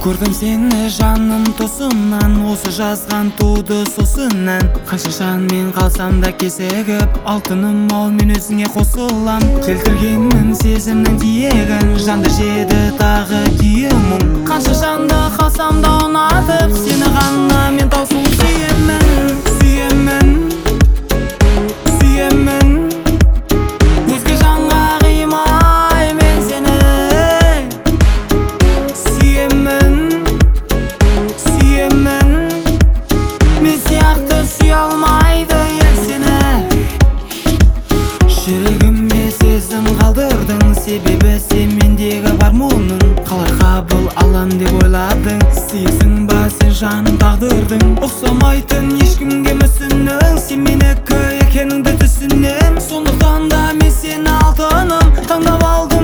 Көрдім сені жаным тосымнан, осы жазған туды сосыннан. Қашашан мен қалсам да кесегіп, алтыным ал мен өзіңе қосылам. Келтіргенмін сезімнің тиегін, жанды жеді тағы күйемің. Қанша жанды қалсам да ұнатып, сені ғана мен таусыл сүйемін, сүйемін, сүйемін. Өзге жанға қимай мен сені сүйемін, сүйемін. Мен сияқты сүйе алмайды ел сені. Жүрегіме сезім қалдырдың, себебі сен мендегі бар мұның. Қалай қабыл алам деп ойладың, сүйесің ба сен жаным тағдырдың. Ұқсамайтын ешкімге мүсінің, сен менікі екеніңді түсінем. Сондықтан да мен сені алтыным таңдап алдым.